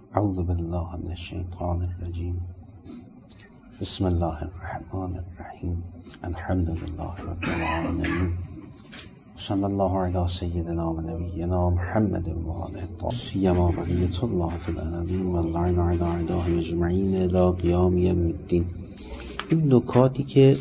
اعوذ بالله من الشیطان الرجیم. بسم الله الرحمن الرحیم. الحمد لله رب العالمین. صلی الله علی سیدنا و نبینا محمد و آله سیما بقیة الله فی الارضین و اللعن علی اعدائهم اجمعین الی قیام یوم الدین. این نکاتی که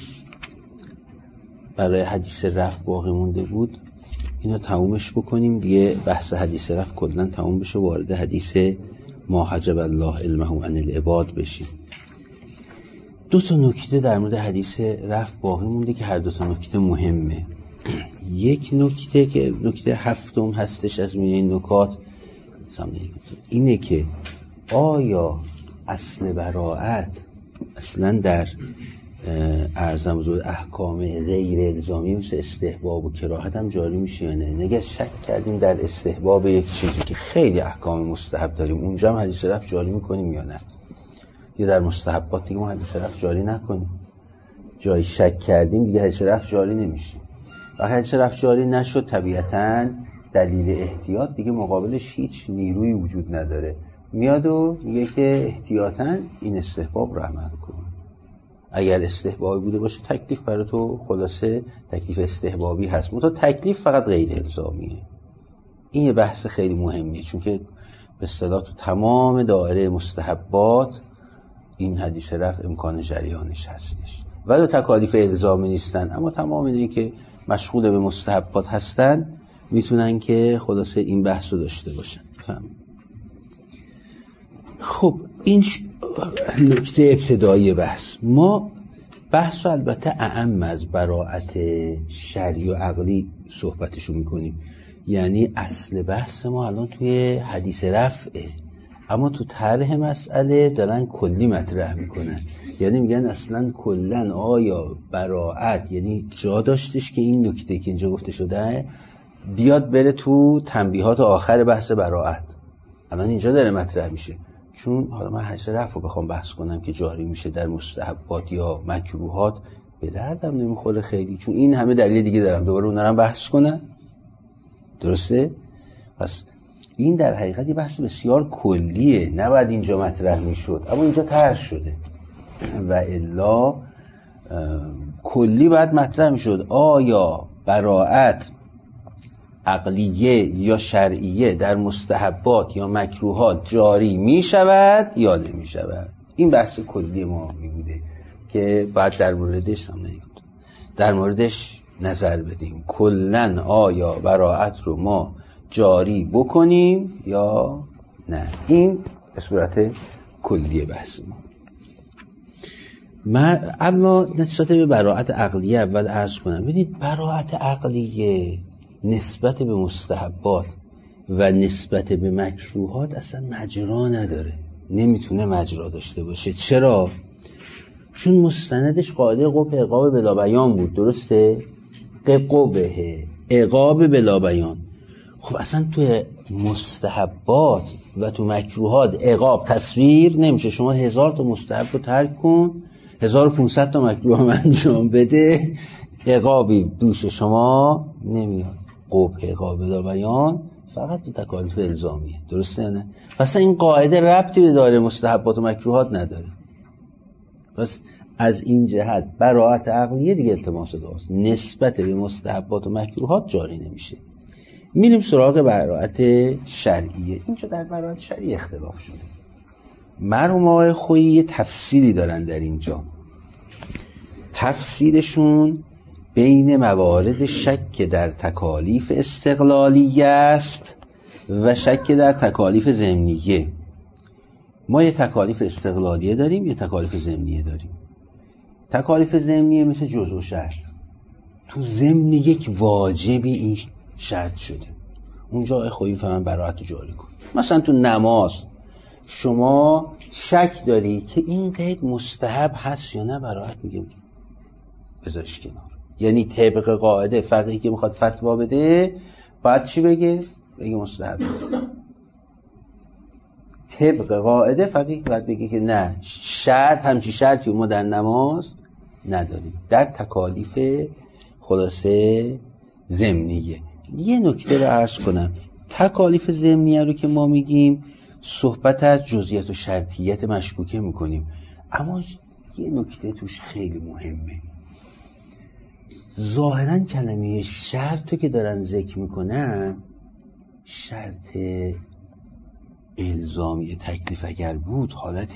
برای حدیث رفع باقی مونده بود اینو تمومش بکنیم دیگه. بحث حدیث رفع کلا تموم بشه، وارد حدیث ما حجب الله علمه عن العباد بشیم. دو تا نکته در مورد حدیث رفع باقی مونده که هر دو تا نکته مهمه. یک نکته که نکته هفتم هستش از میان این نکات اینه که آیا اصل براءت اصلا در ارزم حضور احکام غیر الزامی مثل استحباب و کراهت هم جاری میشه یا نه؟ نگه شک کردیم در استحباب یک چیزی که خیلی احکام مستحب داریم اونجا هم حدیث رفع جاری میکنیم یا نه؟ یا در مستحبات دیگه ما حدیث رفع جاری نکنیم؟ جای شک کردیم دیگه حدیث رفع جاری نمیشه. وقتی حدیث رفع جاری نشد طبیعتاً دلیل احتیاط دیگه مقابلش هیچ نیروی وجود نداره، میاد و میگه که احتیاطاً این استحباب رو عمل کن. اگر استحبابی بوده باشه تکلیف برای تو خلاصه تکلیف استحبابی هست، منتها تکلیف فقط غیر الزامیه. این یه بحث خیلی مهمیه، چون که به اصطلاح تو تمام دایره مستحبات این حدیث رفع امکان جریانش هستش و دو تکالیف الزامی نیستن، اما تمام اینایی که مشغول به مستحبات هستن میتونن که خلاصه این بحث رو داشته باشن. فهم؟ خب این نکته ابتدایی بحث. ما بحث رو البته اعم از براءت شرعی و عقلی صحبتشو میکنیم، یعنی اصل بحث ما الان توی حدیث رفعه، اما تو طرح مسئله دارن کلی مطرح میکنن، یعنی میگن اصلا کلن آیا براءت، یعنی جا داشتش که این نکته که اینجا گفته شده بیاد بره تو تنبیهات آخر بحث براءت. الان اینجا داره مطرح میشه، چون حالا من حدیث رفع رو بخوام بحث کنم که جاری میشه در مستحبات یا مکروهات به دردم نمیخوره خیلی، چون این همه دلیل دیگه دارم دوباره اون رو بحث کنم. درسته؟ پس این در حقیقت یه بحث بسیار کلیه، نباید اینجا مطرح میشد، اما اینجا طرح شده و الا کلی باید مطرح میشد. آیا براءت عقلیه یا شرعیه در مستحبات یا مکروهات جاری می شود یا نمی شود؟ این بحث کلی ما می بوده که باید در موردش نظر بدیم. کلن آیا براءت رو ما جاری بکنیم یا نه؟ این به صورت کلی بحث ما. اما نسبت به براءت عقلیه اول عرض کنم. ببینید براءت عقلیه نسبت به مستحبات و نسبت به مکروهات اصلا مجرا نداره، نمیتونه مجرا داشته باشه. چرا؟ چون مستندش قاعده قبح عقاب بلا بیان بود. درسته؟ قبح عقاب بلا بیان. خب اصلا تو مستحبات و تو مکروهات عقاب تصویر نمیشه. شما 1000 تا مستحب رو ترک کن، 1500 تا مکروه هم انجام بده، عقابی دوش شما نمیاد. قبح عقاب بلا بیان فقط تو تکالیف الزامیه. درسته نه؟ پس این قاعده ربطی به دایره مستحبات و مکروهات نداره. پس از این جهت براءت عقلیه دیگه التماس دعاست، نسبت به مستحبات و مکروهات جاری نمیشه. میریم سراغ براءت شرعیه. اینجا در براءت شرعی اختلاف شده. مرحوم آقای خویی یه تفصیلی دارن در اینجا. تفصیلشون بین موارد شک در تکالیف استقلالیه است و شک در تکالیف ضمنیه. ما یه تکالیف استقلالیه داریم، یه تکالیف ضمنیه داریم. تکالیف ضمنیه مثل جزء و شرط. تو ضمن یک واجبی این شرط شده، اونجا خویی فهمن براءت جاری کن. مثلا تو نماز شما شک داری که این قید مستحب هست یا نه، براءت میگه بذارش کنار. یعنی طبق قاعده فقیهی که میخواد فتوا بده باید چی بگه؟ بگه مستحب. طبق قاعده فقیه باید بگه که نه، شرط همچی شرطی ما در نماز نداریم. در تکالیف خلاصه ضمنیه. یه نکته رو عرض کنم. تکالیف ضمنیه رو که ما میگیم صحبت از جزئیات و شرطیت مشکوکه میکنیم. اما یه نکته توش خیلی مهمه. ظاهرا کلمه شرط که دارن ذکر میکنن، شرط الزامی تکلیف اگر بود حالت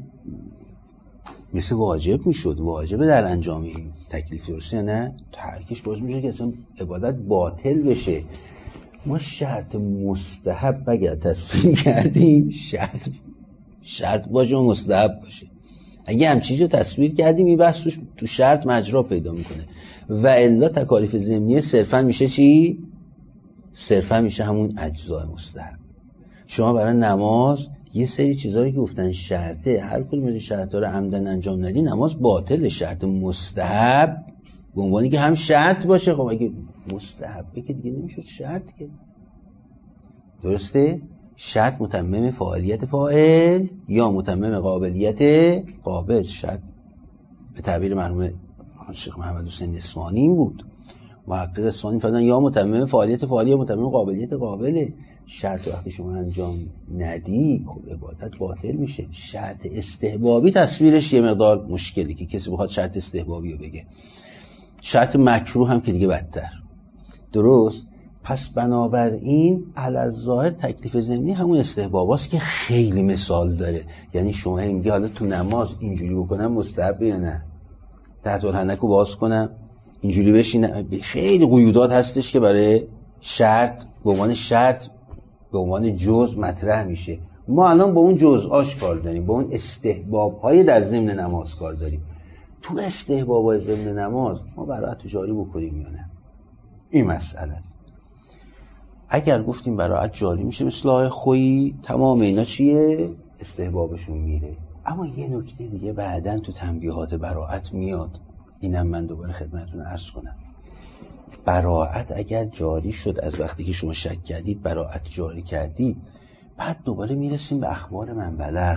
مثل واجب میشد، واجبه در انجام این تکلیف، درسته یا نه؟ ترکش باز میشه که اصلا عبادت باطل بشه. ما شرط مستحب اگر تصویر کردیم، شرط باشه و مستحب باشه. اگه هم چیزی رو تصویر کردیم این بحث تو شرط مجرا پیدا میکنه. و الا تکالیف ضمنیه صرفا میشه چی؟ صرفا میشه همون اجزای مستحب. شما برای نماز یه سری چیزایی که گفتن شرطه، هر کدوم از این شرطا رو عمدن انجام ندی نماز باطل. شرط مستحب به عنوانی که هم شرط باشه، خب اگه مستحبه که دیگه نمیشد شرط که، درسته؟ شرط متمم فاعلیت فاعل یا متمم قابلیت قابل. شرط به تعبیر مرحوم شیخ محمد حسین اصفهانی این بود، محقق اصفهانی فرمودن یا متمم فاعلیت فاعل یا متمم قابلیت قابله. شرط وقتی شما انجام ندی خب عبادت باطل میشه. شرط استحبابی تصویرش یه مقدار مشکلی که کسی بخواد شرط استحبابی رو بگه. شرط مکروه هم که دیگه بدتر، درست؟ پس بنابراین علی‌الظاهر تکلیف ضمنی همون استحباباست که خیلی مثال داره. یعنی شما میگی حالا تو نماز اینجوری بکنم مستحب یا نه، تحت الحنک رو باز کنم اینجوری بشینم، خیلی قیودات هستش که برای شرط به عنوان شرط به عنوان جزء مطرح میشه. ما الان با اون جزءاش کار داریم، با اون استحباب‌های در ضمن نماز کار داریم. تو استحباب‌های ضمن نماز ما براءت جاری بکنیم یا نه، این مسئله است. اگر گفتیم براءت جاری میشه مثل آیه خویی، تمام اینا چیه؟ استحبابشون میره. اما یه نکته دیگه بعداً تو تنبیهات براءت میاد، اینم من دوباره خدمتتون عرض کنم. براءت اگر جاری شد، از وقتی که شما شک کردید براءت جاری کردید، بعد دوباره میرسیم به اخبار من بلغ.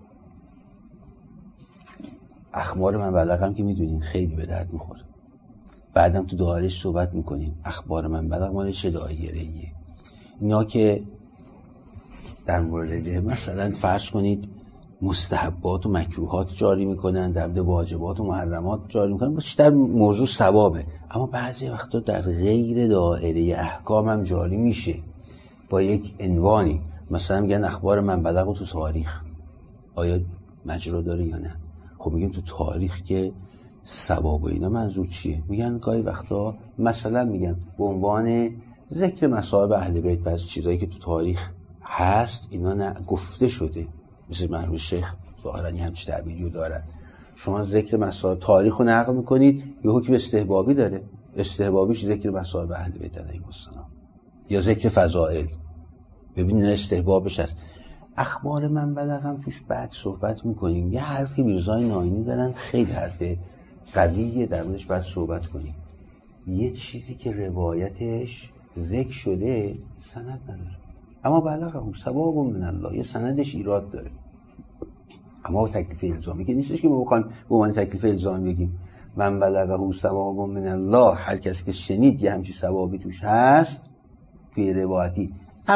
اخبار من بلغ هم که میدونین خیلی به درد میخوره. بعدم تو دایرهش صحبت میکنیم. اخبار من بلغ مال چه دایره‌ایه؟ اینا که در مورد مثلا فرض کنید مستحبات و مکروهات جاری میکنن، در مورد واجبات و محرمات جاری میکنن، بیشتر موضوع ثوابه. اما بعضی وقتا در غیر دایره احکام هم جاری میشه با یک عنوانی. مثلا میگن اخبار من بلغ تو تاریخ، آیا مجرا داره یا نه؟ خب میگیم تو تاریخ که ثواب و اینا منظور چیه؟ میگن گاهی وقتا مثلا میگن به عنوان ذکر مصائب اهل بیت، بعضی چیزایی که تو تاریخ هست اینا نه گفته شده، مثل مرحوم شیخ ظاهرا همچین تعبیری رو دارن. شما ذکر مصائب تاریخ رو نقل میکنید، یه حکم استحبابی داره، استحبابیش ذکر مصائب اهل بیت علیهم السلام یا ذکر فضائل، ببینید استحبابش هست. اخبار من بلغ هم توش بعد صحبت میکنیم. یه حرفی میرزای ناینی دارن، خیلی حرف قویه، در موردش بعد صحبت کنیم. یه چیزی که روایتش ذکر شده سند نداره، اما بلغه ثواب من الله، یه سندش ایراد داره. اما تکلیف الزامی که نیستش که ما بخوایم به عنوان تکلیف الزامی بگیم من بلغه ثواب من الله، هر کس که شنید یه همچین ثوابی توش هست، توی روایتی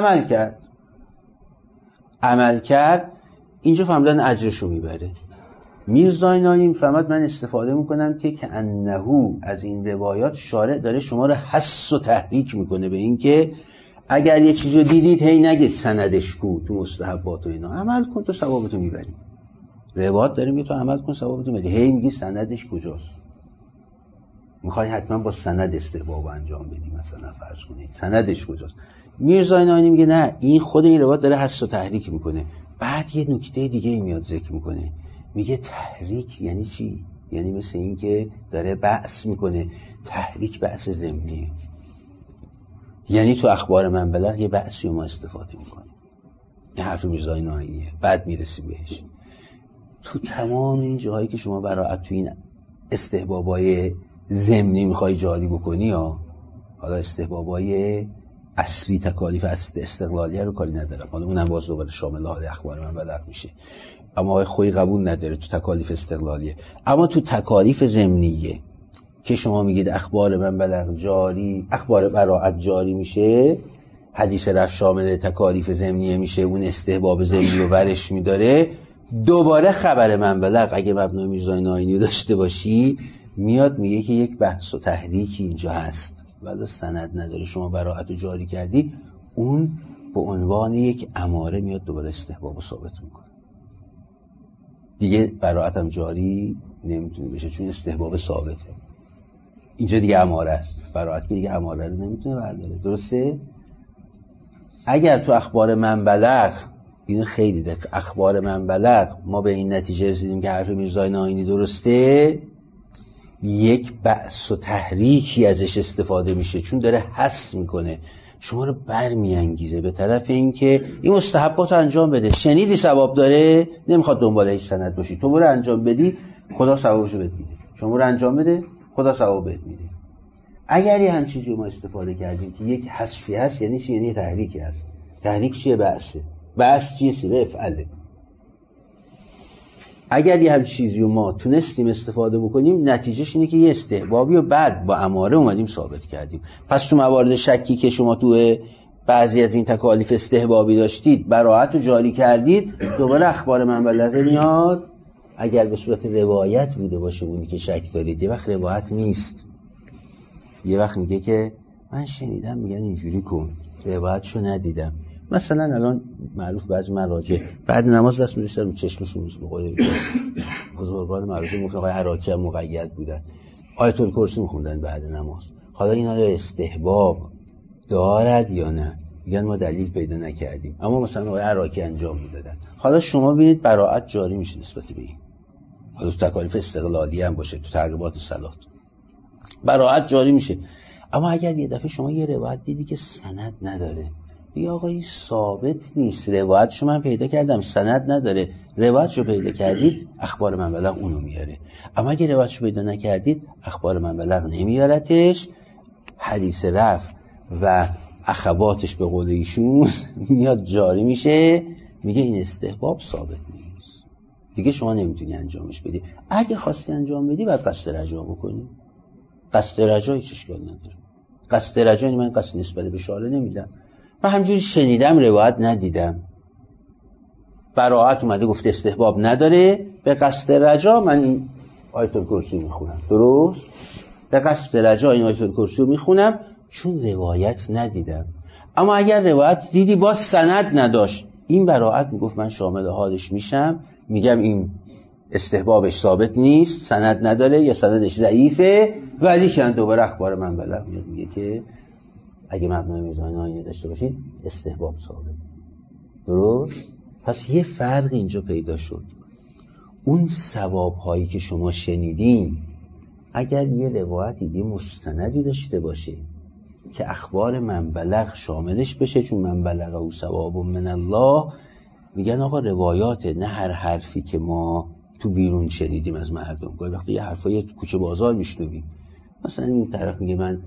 عمل کرد اینجا فهمیدن اجرشو میبره. میرزای ناینی فهمد من استفاده میکنم که انهو از این روایات شارع داره شما رو حث و تحریک میکنه به این که اگر یه چیزی رو دیدید هی نگید سندش کو، تو مستحبات و اینا عمل کن تو ثوابتو میبری. روایت داریم که تو عمل کن ثوابتو میبری، هی میگی سندش کجاست؟ میخوای حتما با سند استحباب انجام بدی، مثلا فرض کنید سندش کجاست؟ میرزای ناینی میگه نه، این خود این روایت داره حث و تحریک میکنه. بعد یه نکته دیگه میاد ذکر میکنه، میگه تحریک یعنی چی؟ یعنی مثل این که داره بحث میکنه. تحریک بحث ضمنیه، یعنی تو اخبار من بلغ یه بحثی ما استفاده میکنیم. این حرف میرزای ناینیه، بعد میرسیم بهش. تو تمام این جاهایی که شما براءت تو این استحبابای ضمنی میخوای جاری بکنی، یا حالا استحبابای اصلی تکالیف استقلالیه رو کاری ندارم، حالا اونم باز دوباره شامل حال اخبار من بلغ میشه، اما آقای خویی قبول نداره تو تکالیف استقلالیه. اما تو تکالیف ضمنیه که شما میگید اخبار من بلغ جاری، اخبار براءت جاری میشه، حدیث رفع شامل تکالیف ضمنیه میشه، اون استحباب ضمنی رو ورش میداره، دوباره خبر من بلغ اگه مبنای میرزای ناینی داشته باشی میاد میگه که یک بحث و تحریکی اینجا هست ولی سند نداره، شما براءت رو جاری کردی، اون به عنوان یک اماره میاد دوباره استحباب رو ثابت میکنه. دیگه براءت هم جاری نمیتونه بشه چون استحباب ثابته. اینجا دیگه اماره است، براءت که دیگه اماره رو نمیتونه برداره. درسته؟ اگر تو اخبار من بلغ، این خیلی دقیق، اخبار من بلغ ما به این نتیجه رسیدیم که حرف میرزای ناینی درسته، یک بأس و تحریکی ازش استفاده میشه چون داره حث میکنه، شما رو برمیانگیزه به طرف این که این مستحبات انجام بده. شنیدی ثواب داره، نمیخواد دنبال هیچ سند باشی، تو برو انجام بدی خدا ثوابشو بهت میده، شما برو انجام بده خدا ثواب بهت میده. اگر یه همین چیزی ما استفاده کردیم که یک حذفی هست، یعنی چی؟ یعنی تحریکی هست. تحریک چیه؟ بأسه. بأس چیه؟ سیغه افعله. اگر یه همین چیزی ما تونستیم استفاده بکنیم، نتیجهش اینه که یه استحبابی و بعد با اماره اومدیم ثابت کردیم. پس تو موارد شکی که شما تو بعضی از این تکالیف استحبابی داشتید، براءت رو جاری کردید، دوباره اخبار من بلغه میاد. اگر به صورت روایت بوده باشه اونی که شک دارید، یه وقت روایت نیست، یه وقت میگه که من شنیدم میگن اینجوری کن، روایتشو ندیدم. مثلا الان معروف بعضی مراجع بعد نماز دست می‌ذاشتن رو چشمشون، به قول بزرگان مراجع گفتن آقای عراقی هم مقید بودن، آیت الکرسی می‌خوندن بعد نماز. حالا این آیا استحباب دارد یا نه؟ میگن ما دلیل پیدا نکردیم، اما مثلا آقای عراقی انجام میدادن. حالا شما ببینید براءت جاری میشه نسبت به این. حالا تو تکالیف استقلالی هم باشه، تو تعقیبات صلات براءت جاری میشه. اما اگر یه دفعه شما یه روایت دیدی که سند نداره، بیا آقای ثابت نیست، روایتشو من پیدا کردم سند نداره، روایتشو پیدا کردید اخبار من بلغ اونو میاره. اما اگه روایتشو پیدا نکردید اخبار من بلغ نمیارتش، حدیث رفع و اخواتش به قول ایشون میاد جاری میشه، میگه این استحباب ثابت نیست، دیگه شما نمیتونی انجامش بدی. اگه خواستی انجام بدی باید قصد رجا بکنی. قصد رجا هیچ اشکال نداره. قصد رجا من قصد نسبت به شارع نمیدم، من همجوری شنیدم روایت ندیدم، براءت اومده گفته استحباب نداره، به قصد رجا من این آیت الکرسی میخونم. درست؟ به قصد رجا این آیت الکرسی میخونم چون روایت ندیدم. اما اگر روایت دیدی باز سند نداشت، این براءت میگفت من شامل حالش میشم، میگم این استحبابش ثابت نیست، سند نداره یا سندش ضعیفه، ولی که دوباره اخبار من بلغ میگه که اگه مبنای میزان آینه داشته باشید استحباب ثابت. درست؟ پس یه فرق اینجا پیدا شد. اون ثواب هایی که شما شنیدین اگر یه روایتی یه مستندی داشته باشه که اخبار من بلغ شاملش بشه، چون من بلغ او ثواب من الله، میگن آقا روایاته، نه هر حرفی که ما تو بیرون شنیدیم از مردم. گاهی وقتی یه حرفای کوچه بازار میشنویم، مثلا این طرف میگه من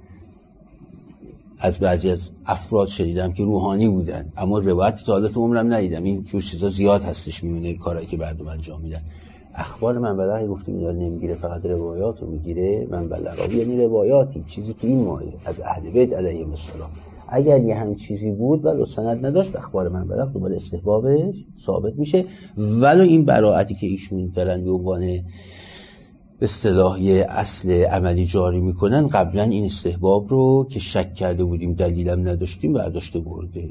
از بعضی از افراد شنیدم که روحانی بودن اما روایتی تا حالا تو عمرم ندیدم، این جور چیزا زیاد هستش، میونه کارهایی که بعدو انجام میدن. اخبار من بلغ گفتیم اینا نمیگیره، فقط روایات رو میگیره. من بلغ یعنی روایاتی، چیزی که این مایه از اهل بیت علیهم السلام. اگر یه هم چیزی بود ولی سند نداشت، اخبار من بلغ دوباره استحبابش ثابت میشه. ولی این براءتی که ایشون دارن به عنوان اصطلاحی اصل عملی جاری میکنن، قبلا این استحباب رو که شک کرده بودیم دلیلم نداشتیم برداشته برده.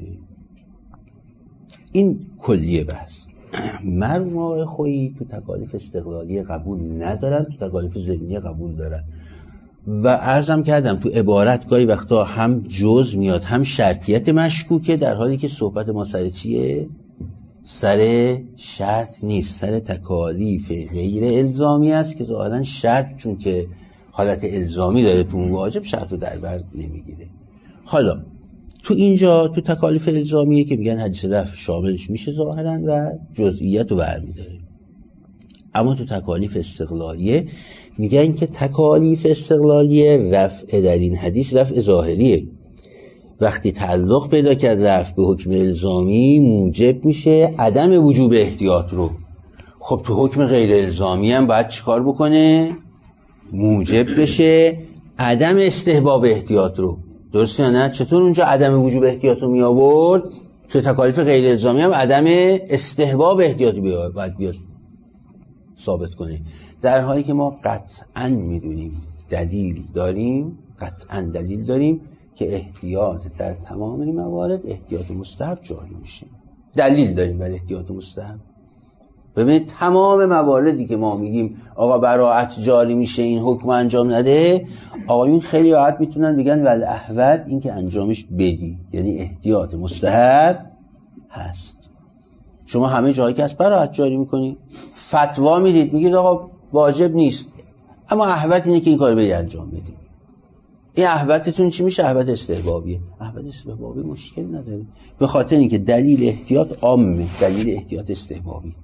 این کلیه بحث. مرموم خویی تو تکالیف استقلالی قبول ندارن، تو تکالیف ضمنی قبول دارن. و عرضم کردم تو عبارت گاهی وقتا هم جز میاد هم شرطیت مشکوکه، در حالی که صحبت ما سر چیه؟ سر شرط نیست، سر تکالیف غیر الزامی است که ظاهرا شرط چون که حالت الزامی داره تو اون واجب، شرط رو در بر نمیگیره. حالا تو اینجا تو تکالیف الزامیه که میگن حدیث رفع شاملش میشه ظاهرا و جزئیات رو برمیداره. اما تو تکالیف استقلالیه میگن که تکالیف استقلالیه رفع در این حدیث رفع ظاهریه. وقتی تعلق پیدا کرد رفع به حکم الزامی، موجب میشه عدم وجوب احتیاط رو. خب تو حکم غیر الزامی هم باید چیکار بکنه؟ موجب بشه عدم استحباب احتیاط رو. درسته یا نه؟ چطور اونجا عدم وجوب احتیاط رو می آورد، توی تکالیف غیر الزامی هم عدم استحباب احتیاط باید بیاد ثابت کنه، در حالی که ما قطعاً میدونیم دلیل داریم که احتیاط در تمام این موارد احتیاط مستحب جاری میشه. دلیل داریم برای احتیاط مستحب. ببینید تمام مواردی که ما میگیم آقا براءت جاری میشه این حکم انجام نده، آقایون خیلی راحت میتونن بگن والاحوط این که انجامش بدی، یعنی احتیاط مستحب هست. شما همه جایی که از براءت جاری میکنی فتوا میدید میگید آقا واجب نیست، اما احوط اینه که این کار بدی انجام بدی. این احوطتون چی میشه؟ احوط استحبابیه. احوط استحبابی مشکل نداره، به خاطر اینکه دلیل احتیاط عامه، دلیل احتیاط استحبابی.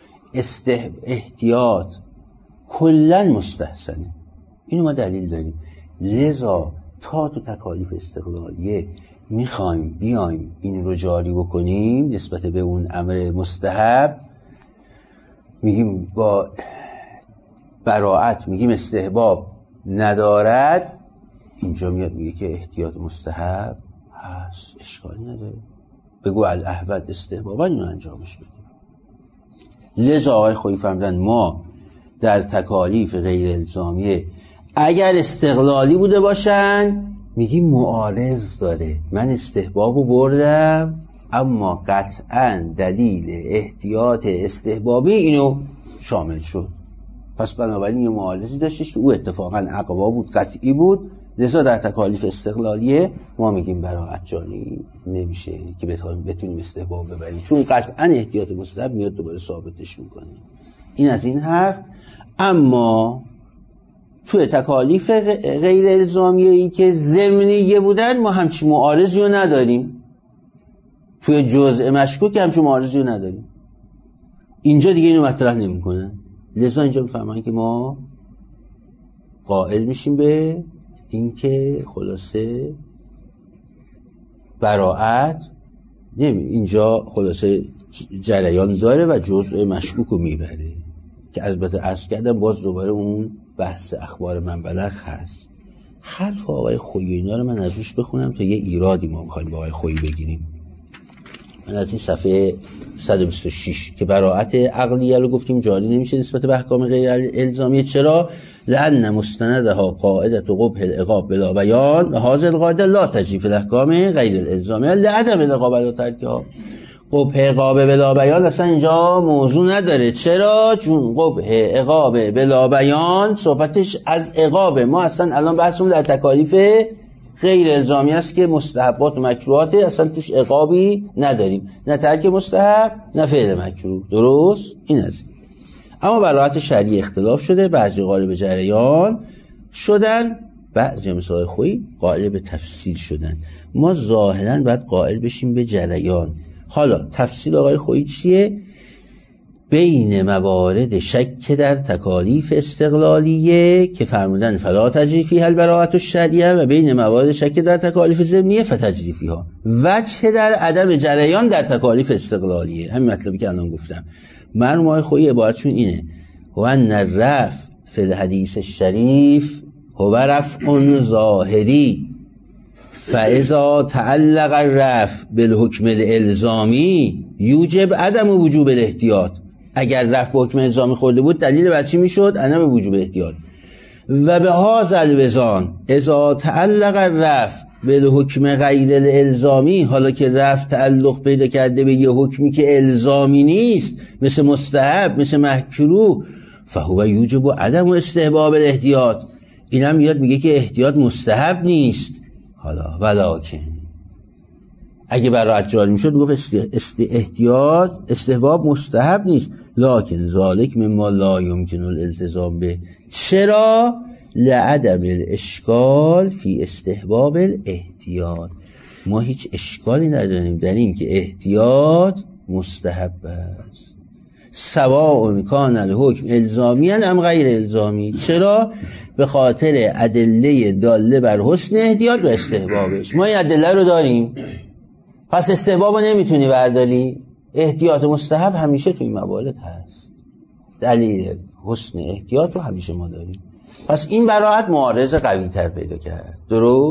احتیاط کلن مستحسنه، اینو ما دلیل داریم. لذا تا تو تکالیف استقلالیه میخوایم بیایم این رو جاری بکنیم نسبت به اون امر مستحب، میگیم با براءت میگیم استحباب ندارد، اینجا میاد میگه که احتیاط مستحب هست، اشکالی نداره، بگو الاحوط استحبابا اینو انجامش بدیم. لذا آقای خویی فرمودن ما در تکالیف غیر الزامیه اگر استقلالی بوده باشن میگیم معارض داره، من استحبابو بردم اما قطعاً دلیل احتیاط استحبابی اینو شامل شد، پس بنابراین یه معارضی داشتش که او اتفاقاً اقوا بود، قطعی بود. لذا در تکالیف استقلالیه ما میگیم براءت جاری نمیشه که بتونیم استحباب ببریم، چون قطعاً احتیاط مستحب میاد دوباره ثابتش میکنه. این از این حرف. اما توی تکالیف غیر الزامیه ای که ضمنیه بودن ما همچین معارضی رو نداریم، توی جزء مشکوک همچین معارضی رو نداریم، اینجا دیگه اینو مطرح نمیکنن. لذا اینجا میفهمن که ما قائل میشیم به این که خلاصه براءت اینجا خلاصه جریان داره و جزء مشکوک رو میبره، که البته عرض کردم باز دوباره اون بحث اخبار من بلغ هست. حرف آقای خویی اینا رو من از روش بخونم تا یه ایرادی ما میخوایم با آقای خویی بگیریم. من از این صفحه 126 که براءت عقلیه رو گفتیم جاری نمیشه نسبت به احکام غیر الزامی. چرا؟ لأن مستندها قاعدة قبح العقاب بلا بیان و هذه القاعده لا تجری فی الاحکام غیر الزامی لعدم العقاب علی ترکها. قبح عقاب بلا بیان اصلا اینجا موضوع نداره. چرا؟ چون قبح عقاب بلا بیان صحبتش از عقاب، ما اصلا الان بحثمون در تکالیف غیر الزامی است که مستحبات و مکروهات اصلا توش عقابی نداریم، نه ترک مستحب نه فعل مکروه. درست؟ این از این. اما براءت شرعی اختلاف شده، بعضی قائل به جریان شدن، بعضی مثل خویی قائل به تفصیل شدن. ما ظاهرا باید قائل بشیم به جریان. حالا تفصیل آقای خویی چیه؟ بین موارد شک در تکالیف استقلالیه که فرمودن فلا تجری فیها البراءة الشرعیه و بین موارد شک در تکالیف ضمنیه فتجری فیها. وجه در عدم جریان در تکالیف استقلالیه، همین مطلبی که الان گفتم. مرحوم آقای خویی عبارتشون اینه: و ان الرفع فی الحدیث الشریف هو رفع ظاهری فاذا تعلق الرفع بالحکم الالزامی یوجب عدم وجوب الاحتیاط. اگر رفع به حکم الزامی خورده بود دلیل بر چی میشد؟ عدم وجوب احتیاط. و به هذا الوزان اذا تعلق الرفع بالحکم غیر الالزامی، حالا که رفع تعلق پیدا کرده به یه حکمی که الزامی نیست، مثل مستحب، مثل مکروه، فهو یوجب عدم استحباب الاحتیاط. اینم میاد میگه که احتیاط مستحب نیست. حالا ولکن اگه براءت جاری میشد گفت احتیاط استحباب مستحب نیست، لکن ذالک مما لا یمکن الالتزام به. چرا؟ لعدم الاشکال فی استحباب الاحتیاط. ما هیچ اشکالی نداریم در این که احتیاط مستحب است، سواء کان الحکم الزامی ام غیر الزامی. چرا؟ به خاطر ادله داله بر حسن احتیاط و استحبابش. ما این ادله رو داریم، پس استحباب رو نمیتونی برداری. احتیاط مستحب همیشه توی این موارد هست، دلیل حسن احتیاط رو همیشه ما داریم. پس این براءت معارض قوی تر پیدا کرد. درست؟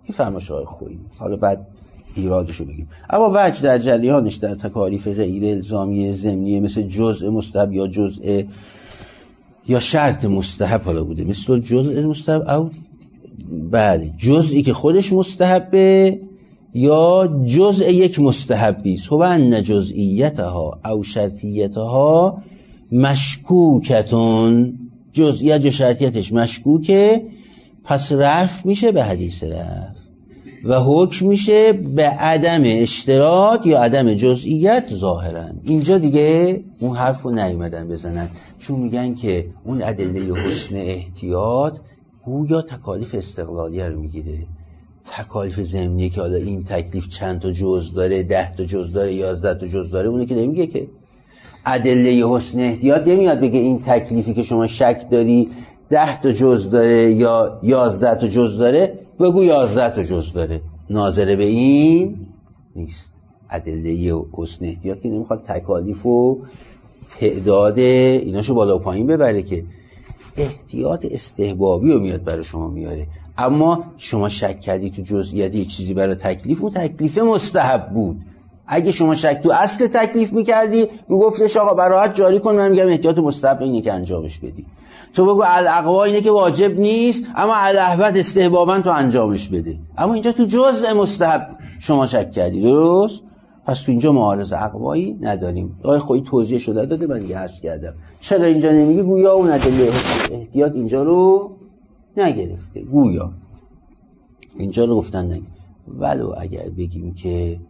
این فرمایش آقای خویی. حالا بعد ایرادشو بگیم. اما وجه در جریانش در تکالیف غیر الزامی ضمنی مثل جزء مستحب یا جزء یا شرط مستحب حالا بوده، مثل جزء مستحب او بله جزئی که خودش مستحبه یا جزء یک مستحبی است. هو ان جزئیتها او شرطیتها مشکوکتون، جزئیت و شرطیتش مشکوکه، پس رفع میشه به حدیث رفع و حکم میشه به عدم اشتراط یا عدم جزئیت ظاهرا. اینجا دیگه اون حرف رو نیومدن بزنن، چون میگن که اون ادله حسن احتیاط گویا تکالیف استقلالیه رو میگیره. تکالیف ضمنیه که حالا این تکلیف چند تا جزء داره، 10 تا جزء داره، 11 تا جزء داره، اونه که نمیگه که. ادله حسن احتیاط نمیاد بگه این تکلیفی که شما شک داری 10 تا جزء داره یا 11 تا جزء داره، بگو 11 تا جزء داره، ناظر به این نیست. ادله حسن احتیاط که نمیخواد تکالیف و تعداد ایناشو بالا و پایین ببره، که احتیاط استحبابی رو میاد برای شما میاره. اما شما شک کردی تو جزئیات یک چیزی برای تکلیف، اون تکلیف مستحب بود. اگه شما شک تو اصل تکلیف میکردی میگفتش آقا براحت جاری کن، من میگم احتیاط مستحب اینه که انجامش بدی. تو بگو الاقوا اینه که واجب نیست اما الاحوت استحبابا تو انجامش بده. اما اینجا تو جزء مستحب شما شک کردی، درست؟ پس تو اینجا معارض اقوایی نداریم. آقای خویی توضیح شده داده، من دیگه عرض کردم. چرا اینجا نمیگی؟ گویا اون ادله احتیاط اینجا رو نگرفته، گویا اینجا رو گفتن نگرفته. ولو اگر بگیم که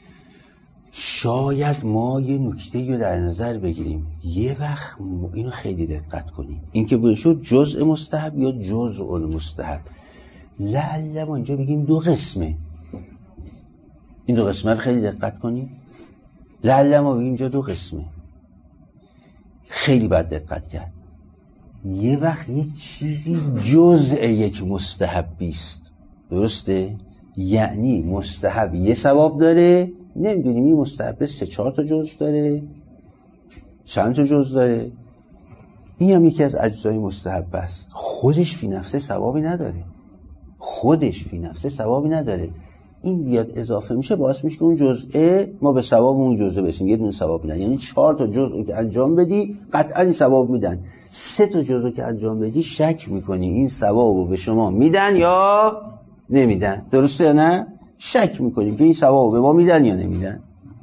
شاید ما یه نکته رو در نظر بگیریم، یه وقت اینو خیلی دقت کنیم، این که باید شد جزء مستحب یا جزء المستحب، لعل ما اینجا بگیم دو قسمه. این دو قسمه رو خیلی دقت کنیم، لعل ما بگیم اینجا دو قسمه، خیلی باید دقت کرد. یه وقت یک چیزی جزء یک مستحبی است، درسته؟ یعنی مستحب یه ثواب داره، نمیدونیم این مستحب 3-4 تا جزء داره، چند تا جزء داره. این هم یکی از اجزای مستحب است، خودش فی نفسه ثوابی نداره، خودش فی نفسه ثوابی نداره. این بیاد اضافه میشه باعث میشه که اون جزء ما به ثواب اون جزء برسیم، یه دونه ثواب میدن. یعنی 4 تا جزء که انجام بدی قطعا این ثواب میدن، 3 تا جزء که انجام بدی شک میکنی این ثوابو به شما میدن یا نمیدن، درسته یا نه؟ شک میکنیم که این ثوابو به ما میدن یا نمیدن.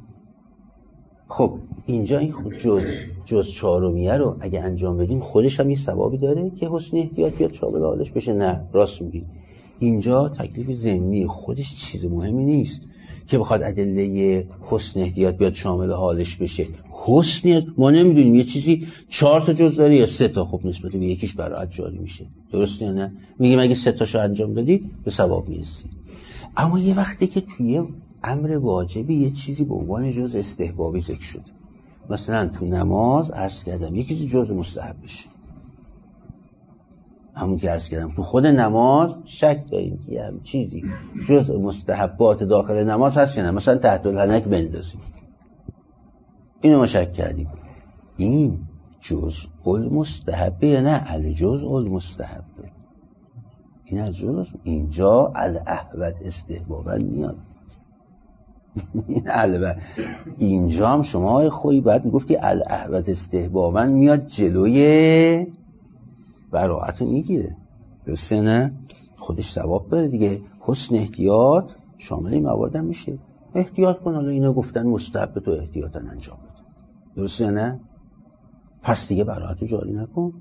خب اینجا این خود جز 4میه رو اگه انجام بدیم خودش هم یه ثوابی داره که حسن احتیاط یا شامل حالش بشه. نه، راست میگی، اینجا تکلیف ضمنی خودش چیز مهمی نیست که بخواد ادله حسن احتیاط بیاد شامل حالش بشه. حسن ما نمیدونیم یه چیزی 4 تا جز داره یا 3 تا، خب نسبت به یکیش براحت جاری میشه، درسته یا نه؟ میگیم اگه 3 تاشو انجام دادی به ثواب میرسی. اما یه وقتی که توی امر واجبی یه چیزی به عنوان جز استحبابی ذکر شد، مثلا تو نماز عرض کردم یه چیزی جز مستحب بشه، همون که عرض کردم تو خود نماز شک داریم که هم چیزی جز مستحبات داخل نماز هست یا نه، مثلا تحت الحنک بندازیم، اینو ما شک کردیم، این جز المستحبه یا نه الجز المستحبه؟ این الجز، اینجا الاحوت استحبابا میاد. این البته اینجا هم شما خویی باید میگفتی الاحوت استحبابا میاد جلوی براعت رو میگیره، درسته نه؟ خودش ثواب داره دیگه. حسن احتیاط شامل این موارد هم میشه. احتیاط کن، حالا اینا گفتن مستحب تو احتیاطا انجام بده، درسته نه؟ پس دیگه براعت رو جاری نکن.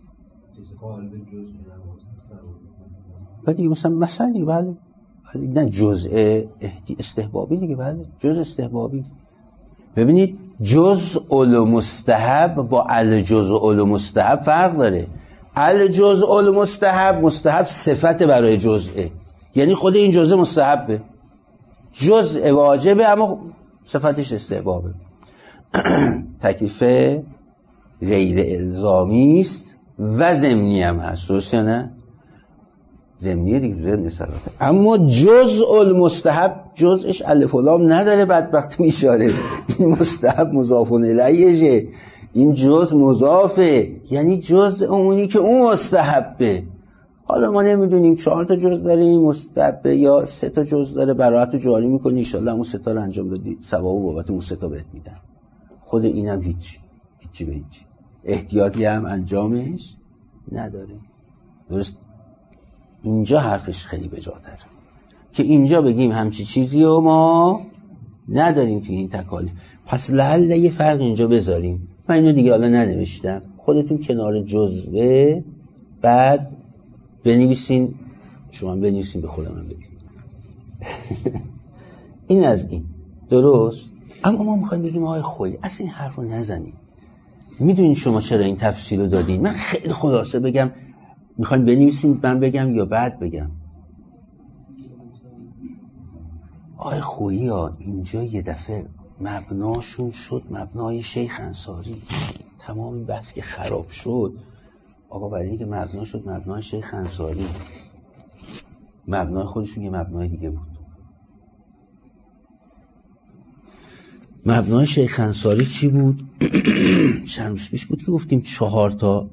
بعد دیگه مثلا دیگه بله نه جزء استحبابی دیگه، بله جزء استحبابی. ببینید جزء المستحب با الجزء المستحب فرق داره. الجزء المستحب مستحب صفت برای جزء، یعنی خود این جزء مستحبه، جزء واجبه اما صفتش استحبابه. تکلیف غیر الزامی است و ضمنی هم هست، درسته نه؟ ضمنیه دیگه، ضمن صلاته. اما جزء المستحب جزءش الف و لام نداره، بدبخت میشاره. این مستحب مضاف الیه، این جزء مضافه، یعنی جزء اونی که اون مستحبه. حالا ما نمیدونیم 4 تا جز داره این مستحب یا 3 تا جز داره، براءت رو جاری میکنی ان شاءالله اون 3 تا رو انجام دادی ثواب و بابت اون 3 تا بهت میدن. خود اینم هیچی به هیچی، احتیاطی هم انجامش نداره. درست اینجا حرفش خیلی بجاتره که اینجا بگیم همچی چیزی رو ما نداریم توی این تکالیف. پس لعل یه فرق اینجا بذاریم. من اینو دیگه حالا ننوشتم، خودتون کنار جزوه بعد بنویسین، شما بنویسین به خودم بگید. این از این درست. اما ما میخوایم بگیم آقای خویی اصلا این حرف رو نزنیم. میدونین شما چرا این تفصیل رو دادین؟ من خیلی خلاصه بگم، میخواین بنویسین من بگم یا بعد بگم؟ آقای خویی ها اینجا یه دفعه مبناشون شد مبنای شیخ انصاری. تمام این بحث که خراب شد آقا برای اینکه مبنا شد مبنای شیخ انصاری، مبنای خودشون یه مبنای دیگه بود. مبنای شیخ انصاری چی بود؟ چند روز پیش بود که گفتیم 4 تا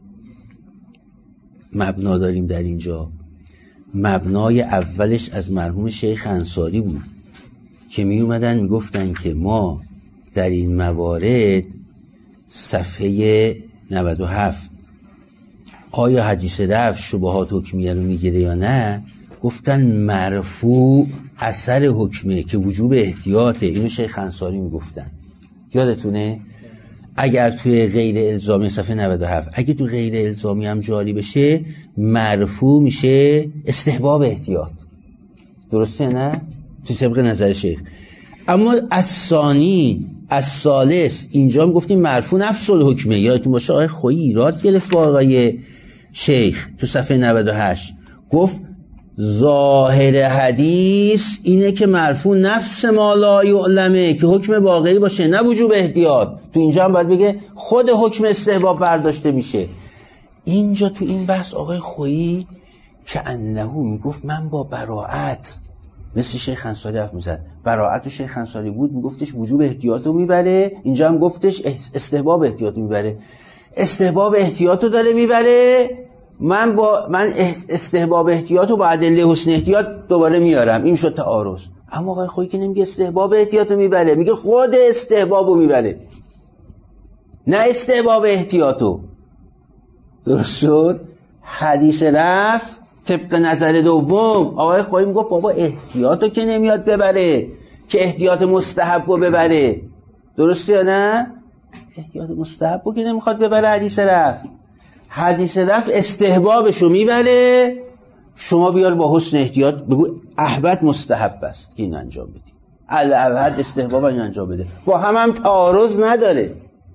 مبنا داریم در اینجا. مبنای اولش از مرحوم شیخ انصاری بود که می اومدن می گفتن که ما در این موارد صفحه 97 آیا حدیث رفع شبهات حکمیه رو میگیره یا نه؟ گفتن مرفوع اثر حکمه که وجوب احتیاطه. اینو شیخ انصاری میگفتن، یادتونه؟ اگر توی غیر الزامی صفحه 97 اگه تو غیر الزامی هم جاری بشه مرفوع میشه استحباب احتیاط. درسته نه؟ تو طبق نظر شیخ. اما الثانی الثالث اینجا هم گفتیم مرفوع نفس الحکمه. یادتون باشه آقای خویی ایراد گرفت با آقای شیخ تو صفحه 98 گفت ظاهر حدیث اینه که مرفوع نفس ما لا یعلمه که حکم واقعی باشه نه وجوب احتیاط. تو اینجا هم باید بگه خود حکم استحباب برداشته میشه. اینجا تو این بحث آقای خویی که انه میگفت من با براءت مثل شیخ انصاری حرف میزد. براءت شیخ انصاری بود میگفتش وجوب احتیاط رو میبره، اینجا هم گفتش استحباب احتیاط رو میبره. استحباب احتیاط رو داره میبره، من استحباب احتیاط رو با ادله حسن احتیاط دوباره میارم. این شد تعارض. اما آقای خویی که نمیگه استحباب احتیاط رو میبره، میگه خود استحباب رو میبره نه استحباب احتیاط رو. درست شد؟ حدیث رفع طبق نظر دوم آقای خویی میگه بابا احتیاط رو که نمیاد ببره که احتیاط مستحب رو ببره. درسته یا نه؟ احتیاط مستحب رو که نمیخواد ببره حدیث رفع. حدیث رفع استحبابشو میبره، شما بیار با حسن احتیاط بگو احبت مستحب است که این انجام بدی، الاحبت استحباب این انجام بده. با هم تعارض نداره.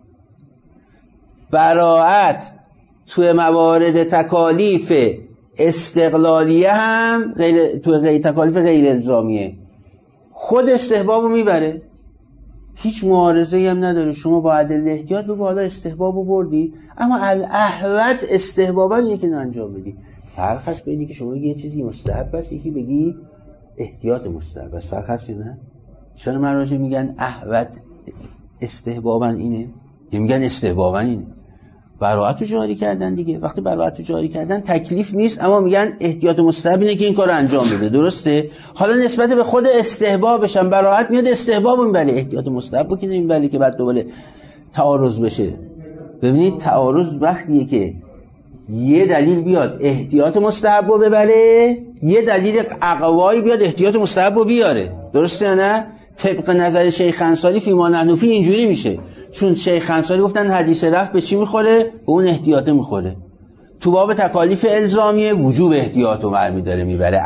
براءت توی موارد تکالیف استقلالیه هم توی غیر تکالیف غیر الزامیه خود استحبابو میبره، هیچ معارضه‌ای هم نداره. شما با ادله احتیاط بگو حالا استحبابو بردی، اما الاحوط استحبابا یکی انجام بدی. فرق هست بینی که شما بگی یه چیزی مستحب است یکی بگی احتیاط مستحب است. فرق هست نه؟ چرا مراجع میگن احوط استحبابا اینه یا میگن استحبابا اینه؟ براءت رو جاری کردن دیگه. وقتی براءت رو جاری کردن تکلیف نیست، اما میگن احتیاط مستحب اینه که این کار انجام بده. درسته؟ حالا نسبت به خود استحبابش هم براءت میاد استحباب میبره، احتیاط مستحب رو که نمیبره که بعد دوباره تعارض بشه. ببینید تعارض وقتیه که یه دلیل بیاد احتیاط مستحب رو ببره، یه دلیل اقوایی بیاد احتیاط مستحب رو بیاره. درسته یا نه؟ طبق نظر شیخ انصاری فیما نحنفی اینجوری میشه، چون شیخ انصاری گفتن حدیث رفع به چی میخوره؟ به اون احتیاط میخوره. تو باب تکالیف الزامیه وجوب احتیاط رو برمی داره میبره،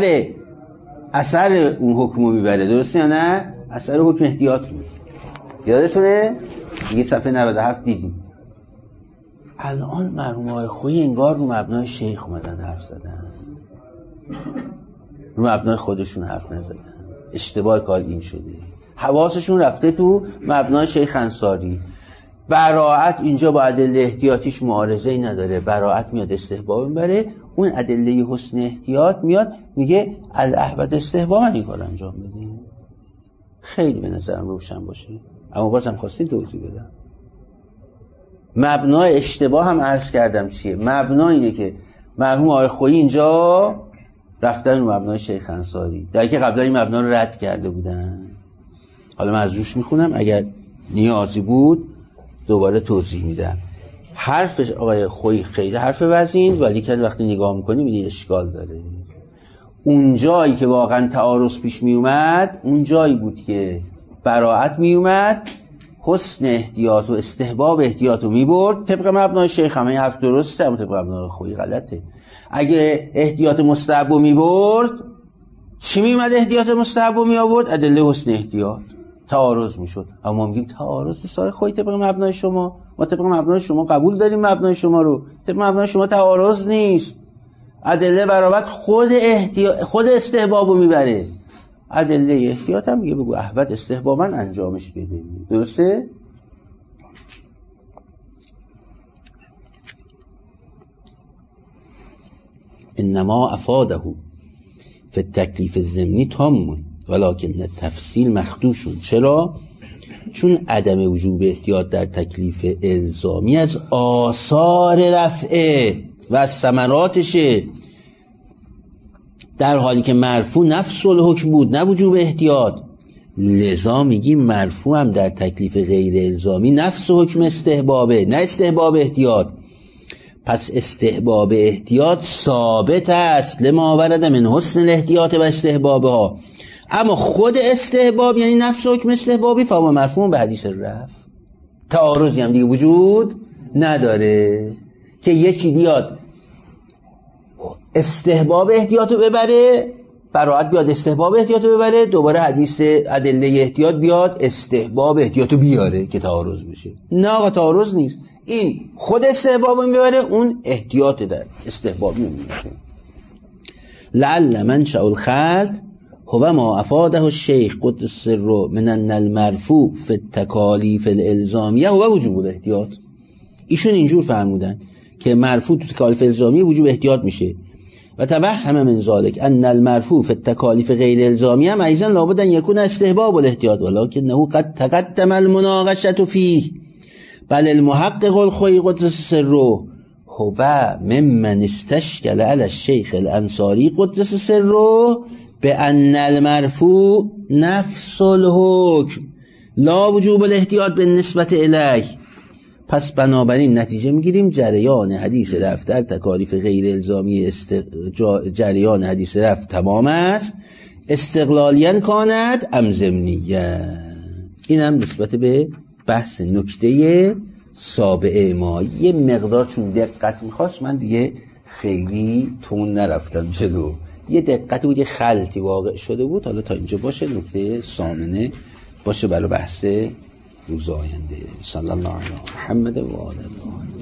اثر اون حکمو میبره. درسته یا نه؟ اثر حکم احتیاط بود. یادتونه؟ دیگه صفحه 97 دیدیم. الان مرحوم آقای خویی انگار رو مبنای شیخ اومدن حرف زدن، رو مبنای خودشون حرف نزدن. اشتباه کار این شده، حواسشون رفته تو مبنای شیخ انصاری. براءت اینجا با ادله احتیاطیش معارضه‌ای نداره، براءت میاد استحباب میبره، اون ادله حسن احتیاط میاد میگه الاحوط استحباب این کار انجام بدیم. خیلی به نظرم روشن باشه، اما بازم خواستین توضیح بدم. مبنای اشتباه هم عرض کردم چیه؟ مبنا اینه که مرحوم آقای خویی اینجا رفتن رو مبنای شیخ انصاری، در که قبلا این مبنا رو رد کرده بودن. حالا من از روش میخونم، اگر نیازی بود دوباره توضیح میدم. حرف آقای خویی خیلی حرف وزین، ولی که وقتی نگاه میکنی میبینی اشکال داره. اون جایی که واقعا تعارض پیش میومد، اون جایی بود که براءت میومد، حسن احتیاط و استحباب احتیاط رو میبرد طبق مبنای شیخ. همه حرف درسته، اما طبق مبنای خویی غلطه. اگه احتیاط مستحب رو میبرد، چی میومد احتیاط مستحب رو میآورد؟ ادله حسن احتیاط. تعارض میشد. اما ما میگیم تعارض نیست آقای خویی طبق مبنای شما، ما طبق مبنای شما قبول داریم مبنای شما رو، طبق مبنای شما تعارض نیست. ادله برابر خود استحباب رو میبره. ادله احتیاط هم میگه بگو احوط استحبابا انجامش بده. درسته؟ انما افاده فی التکلیف الضمنی تام ولکن التفصیل مخدوش. چرا؟ چون عدم وجوب احتیاط در تکلیف الزامی از آثار رفعه و از ثمراتشه، در حالی که مرفوع نفس الحکم بود، نه وجوب احتیاط. لذا میگیم مرفوع هم در تکلیف غیر الزامی نفس حکم استحبابه، نه استحباب احتیاط. پس استحباب احتیاط ثابت است لما ورد من حسن الاحتیاط و استحبابها. اما خود استحباب یعنی نفس حکم استحبابی فهو مرفوع به حدیث رفع. تعارضی هم دیگه وجود نداره که یکی بیاد استحباب احتیاطو ببره، براءت بیاد استحباب احتیاطو ببره، دوباره حدیث ادله احتیاط بیاد استحباب احتیاطو بیاره که تعارض بشه. نه آقا تعارض نیست. این خود استحبابو میبره، اون احتیاط در استحبابی میشه. لعل منشأ الخلط هو ما افاده الشیخ قدس سره من ان المرفوع فی التکالیف الالزامیه هو وجوب الاحتیاط. ایشون اینجور فرمودن که مرفوع تو تکالیف الزامیه وجوب احتیاط میشه. و توهم من ذلك ان المرفوع فی التکالیف غیر الزامیه ایضا لابد ان یکون استحباب الاحتیاط ولکنه قد تقدم المناقشه فیه بل المحقق الخویی قدس سره هو ممن استشکل علی الشیخ الانصاری قدس سره بأن المرفوع نفس الحکم لا وجوب الاحتیاط بالنسبة الیه. پس بنابراین نتیجه میگیریم جریان حدیث رفع در تکالیف غیر الزامی جریان حدیث رفع تمام است، استقلالیاً کاند ام ضمنیاً. این هم نسبت به بحث نکته سابعه ما. یه مقدار چون دقت میخواست من دیگه خیلی تون نرفتم جلو، یه دقتی بود، یه خلطی واقع شده بود. حالا تا اینجا باشه، نکته ثامنه باشه برای بحث روز آینده. صلی الله علیه محمد و آله.